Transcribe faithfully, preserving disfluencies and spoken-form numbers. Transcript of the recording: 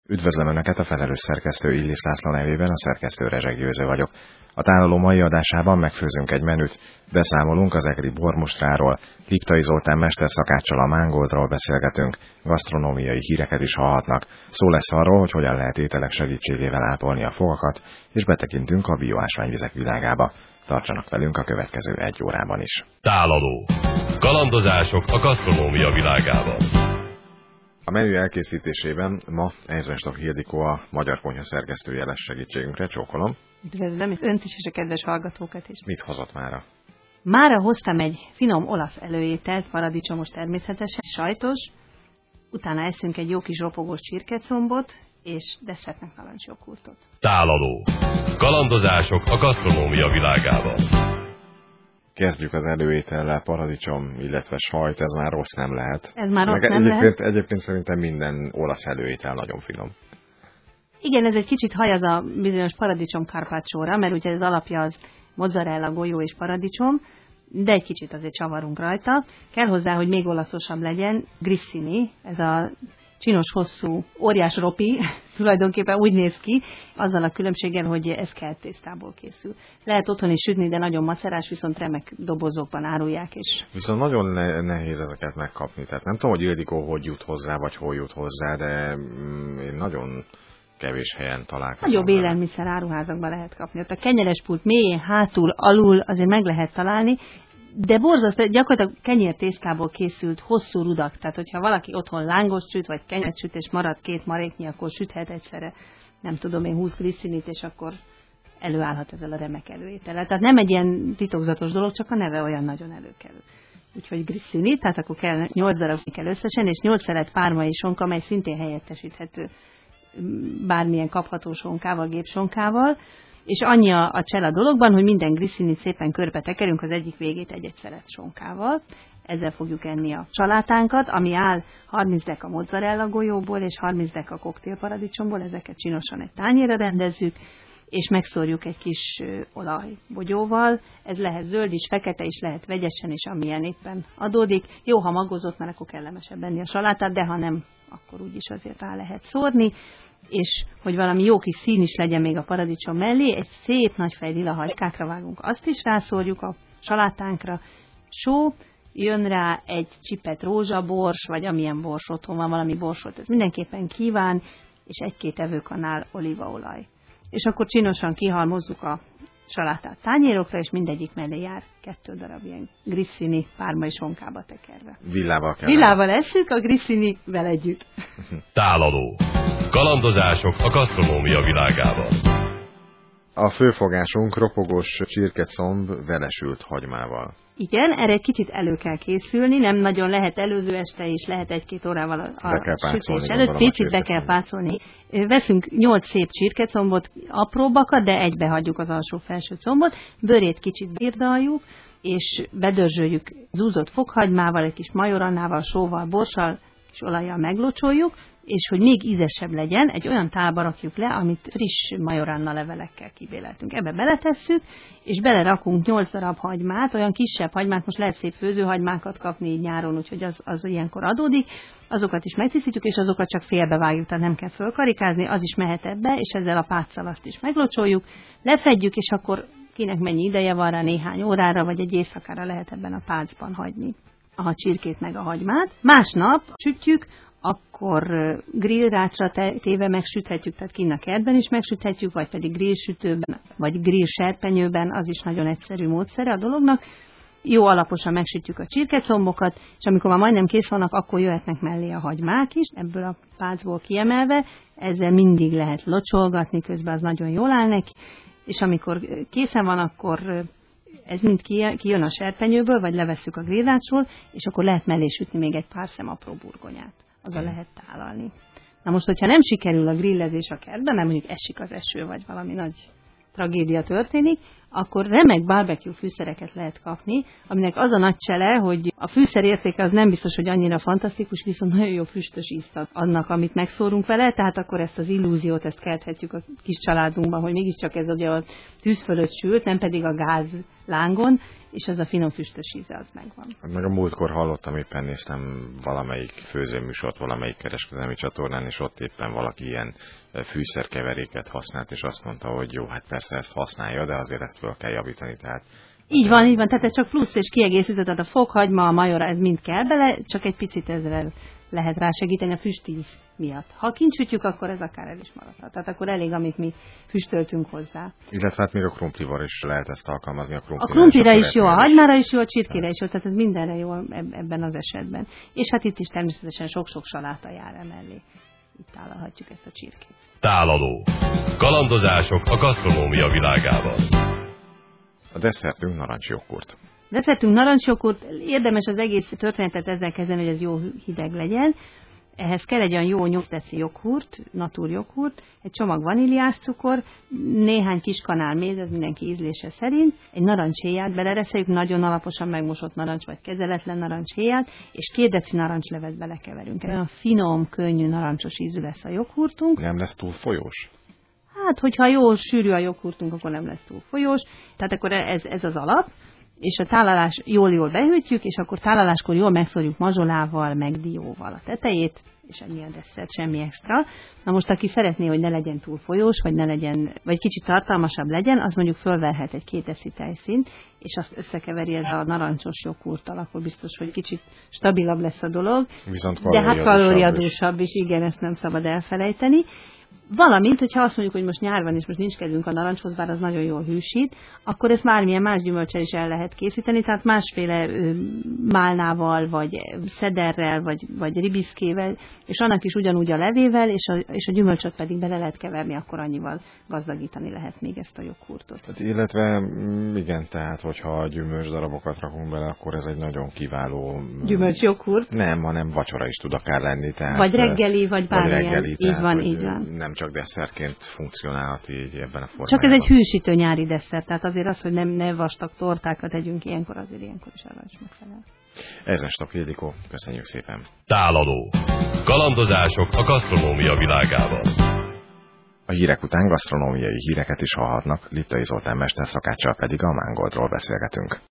Üdvözlöm Önöket, a felelős szerkesztő Illis László nevében, a szerkesztő Rezsek Győző vagyok. A tálaló mai adásában megfőzünk egy menüt, beszámolunk az egri bormustráról, Liptai Zoltán mesterszakáccsal a mángoldról beszélgetünk, gasztronómiai híreket is hallhatnak. Szó lesz arról, hogy hogyan lehet ételek segítségével ápolni a fogakat, és betekintünk a bioásványvizek világába. Tartsanak velünk a következő egy órában is. Tálaló. Kalandozások a gasztronómia világában. A menü elkészítésében ma Eizenstorf Ildikó, a Magyar Konyha szerkesztője lesz segítségünkre. Csókolom. Üdvözlöm önt is, és a kedves hallgatókat is. Mit hozott mára? Mára hoztam egy finom olasz előételt, paradicsomos természetesen, sajtos, utána eszünk egy jó kis ropogós csirkecombot, és desszertnek narancsjoghurtot. Tálaló. Kalandozások a gasztronómia világában. Kezdjük az előétellel, paradicsom, illetve sajt, ez már rossz nem lehet. Ez már rossz Meg nem egyébként, lehet. Egyébként szerintem minden olasz előétel nagyon finom. Igen, ez egy kicsit hajaz a bizonyos paradicsom carpaccióra, mert ugye az alapja az mozzarella, golyó és paradicsom, de egy kicsit azért csavarunk rajta. Kell hozzá, hogy még olaszosabb legyen, grissini, ez a csinos, hosszú, óriás ropi, tulajdonképpen úgy néz ki, azzal a különbséggel, hogy ez kelt tésztából készül. Lehet otthon is sütni, de nagyon macerás, viszont remek dobozokban árulják. És... Viszont nagyon ne- nehéz ezeket megkapni. Tehát nem tudom, hogy Ildikó hogy jut hozzá, vagy hol jut hozzá, de mm, én nagyon kevés helyen találkozom. Nagyobb élelmiszer áruházakban lehet kapni. Ott a kenyeres pult mélyén, hátul, alul azért meg lehet találni, de borzasztó, gyakorlatilag kenyértésztából készült hosszú rudak. Tehát, hogyha valaki otthon lángos süt, vagy kenyeret süt, és marad két maréknyi, akkor süthet egyszerre, nem tudom én, húsz glissinit, és akkor előállhat ezzel a remek előétellel. Tehát nem egy ilyen titokzatos dolog, csak a neve olyan nagyon előkelő. Úgyhogy grissini, tehát akkor kell nyolc darab kell összesen, és nyolc szelet pármai sonka, amely szintén helyettesíthető bármilyen kapható sonkával, gépsonkával, és annyi a, a csel a dologban, hogy minden grissinit szépen körbe tekerünk, az egyik végét egy-egy szelet sonkával. Ezzel fogjuk enni a salátánkat, ami áll harminc deka mozzarella golyóból és harminc deka koktélparadicsomból, ezeket csinosan egy tányérra rendezzük, és megszórjuk egy kis olajbogyóval. Ez lehet zöld is, fekete is, lehet vegyesen is, amilyen éppen adódik. Jó, ha magozott, mert akkor kellemesebb enni a salátát, de ha nem, akkor úgyis azért rá lehet szórni. És hogy valami jó kis szín is legyen még a paradicsom mellé, egy szép nagy fej lila hagykákra vágunk, azt is rászórjuk a salátánkra. Só, jön rá egy csipet rózsabors, vagy amilyen bors otthon van, valami borsot, ez mindenképpen kíván, és egy-két evőkanál olívaolaj. És akkor csinosan kihalmozzuk a salátát tányérokra, és mindegyik mellé jár kettő darab ilyen grissini pármai sonkába tekerve. Villával kell. Villával eszük, a grissinivel együtt. Tálaló. Kalandozások a gasztronómia világában. A főfogásunk ropogós csirkecomb velesült hagymával. Igen, erre egy kicsit elő kell készülni, nem nagyon lehet előző este is, lehet egy-két órával a, a sütés előtt, picit be kell pácolni. Veszünk nyolc szép csirkecombot, apróbbakat, de egybe hagyjuk az alsó-felső combot, bőrét kicsit birdaljuk, és bedörzsöljük zúzott fokhagymával, egy kis majorannával, sóval, borssal, és olajjal meglocsoljuk, és hogy még ízesebb legyen, egy olyan tálba rakjuk le, amit friss majoranna levelekkel kibéleltünk. Ebbe beletesszük, és belerakunk nyolc darab hagymát, olyan kisebb hagymát, most lehet szép főzőhagymákat kapni így nyáron, úgyhogy az, az ilyenkor adódik, azokat is megtisztítjuk, és azokat csak félbevágjuk, tehát nem kell fölkarikázni, az is mehet ebbe, és ezzel a páccal azt is meglocsoljuk, lefedjük, és akkor kinek mennyi ideje van rá, néhány órára, vagy egy éjszakára lehet ebben a pácban hagyni a csirkét meg a hagymát. Másnap sütjük, akkor grillrácsra téve megsüthetjük, tehát kinn a kertben is megsüthetjük, vagy pedig grillsütőben, vagy grill serpenyőben, az is nagyon egyszerű módszere a dolognak. Jó alaposan megsütjük a csirkecombokat, és amikor már majdnem kész vannak, akkor jöhetnek mellé a hagymák is, ebből a pácból kiemelve, ezzel mindig lehet locsolgatni, közben az nagyon jól áll neki, és amikor készen van, akkor ez mind kijön a serpenyőből, vagy levesszük a grillrácsról, és akkor lehet mellé sütni még egy pár szem apró burgonyát. Azzal lehet tálalni. Na most, hogyha nem sikerül a grillezés a kertben, nem mondjuk esik az eső, vagy valami nagy tragédia történik, akkor remek barbecue fűszereket lehet kapni, aminek az a nagy csele, hogy a fűszer értéke az nem biztos, hogy annyira fantasztikus, viszont nagyon jó füstös ízt ad annak, amit megszórunk vele, tehát akkor ezt az illúziót, ezt kelthetjük a kis családunkban, hogy mégiscsak ez ugye a tűz fölött sült, nem pedig a gáz lángon, és ez a finom füstös íze az megvan. Meg a múltkor hallottam, éppen néztem valamelyik főzőműsort, valamelyik kereskedelmi csatornán, és ott éppen valaki ilyen fűszerkeveréket használt, és azt mondta, hogy jó, hát persze ezt használja, de azért ezt fel kell javítani. Tehát így van, így van, tehát ez csak plusz és kiegészítő, tehát a fokhagyma, a majora, ez mind kell bele, csak egy picit ezzel lehet rá segíteni a füstíz miatt. Ha kincsütjük, akkor ez akár el is maradhat. Tehát akkor elég, amit mi füstöltünk hozzá. Illetve hát még a krumplival is lehet ezt alkalmazni. A, a krumplira is jó, a hagymára is jó, a csirkére is jó, tehát ez mindenre jó ebben az esetben. És hát itt is természetesen sok-sok saláta jár emellé. Itt tálalhatjuk ezt a csirkét. Tálaló. Kalandozások a gasztronómia világában. A desszertünk narancsjoghurt. Desszertünk narancsjoghurt, érdemes az egész történetet ezzel kezdeni, hogy ez jó hideg legyen. Ehhez kell egy olyan jó nyolc deci joghurt, natur joghurt, egy csomag vaníliás cukor, néhány kis kanál méz, ez mindenki ízlése szerint, egy narancshéját belereszeljük, nagyon alaposan megmosott narancs vagy kezeletlen narancshéját, és két deci narancslevet belekeverünk. Olyan finom, könnyű, narancsos ízű lesz a joghurtunk. Nem lesz túl folyós? Hát, hogyha jó sűrű a joghurtunk, akkor nem lesz túl folyós, tehát akkor ez, ez az alap. És a tálalás jól-jól behűtjük, és akkor tálaláskor jól megszórjuk mazsolával, meg dióval a tetejét, és ennyi a desszert, semmi extra. Na most, aki szeretné, hogy ne legyen túl folyós, vagy ne legyen, vagy kicsit tartalmasabb legyen, az mondjuk fölverhet egy két deci tejszínt, és azt összekeveri ez a narancsos joghurttal, akkor biztos, hogy kicsit stabilabb lesz a dolog. Viszont de hát kalóriadúsabb is, igen, ezt nem szabad elfelejteni. Valamint, hogyha azt mondjuk, hogy most nyár van, és most nincs kedvünk a narancshoz, bár az nagyon jól hűsít, akkor ezt bármilyen más gyümölcsel is el lehet készíteni, tehát másféle ö, málnával, vagy szederrel, vagy, vagy ribiszkével, és annak is ugyanúgy a levével, és a, és a gyümölcsöt pedig bele lehet keverni, akkor annyival gazdagítani lehet még ezt a joghurtot. Hát, illetve igen, tehát, hogyha a gyümölcs darabokat rakunk bele, akkor ez egy nagyon kiváló... Gyümölcs joghurt? Nem, hanem vacsora is tud akár lenni. Tehát, vagy reggeli, vagy bármilyen. Vagy reggeli, így tehát, van, így van. Nem csak desszertként funkcionálhat így ebben a formában. Csak ez egy hűsítő nyári desszert, tehát azért az, hogy nem, ne vastag tortákat tegyünk ilyenkor, azért ilyenkor is arra is megfelel. Ezen Stok Ildikó, köszönjük szépen. Tálaló. Kalandozások a gasztronómia világában. A hírek után gasztronómiai híreket is hallhatnak, Liptai Zoltán mesterszakáccsal pedig a Mangoldról beszélgetünk.